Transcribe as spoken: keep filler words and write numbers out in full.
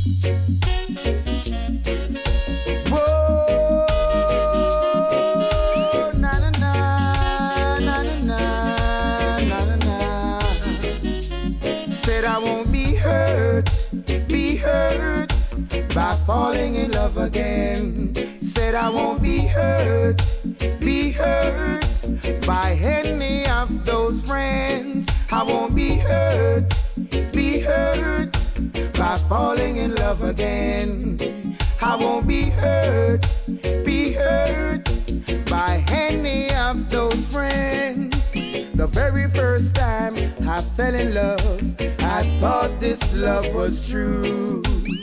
Whoa, na na na, na na na, na na na. Said I won't be hurt, be hurt by falling in love again. Said I won't be hurt, be hurt by any of those friends. I won't be hurt, be hurt by falling in love again. I won't be hurt, be hurt by any of those friends. The very first time I fell in love, I thought this love was true.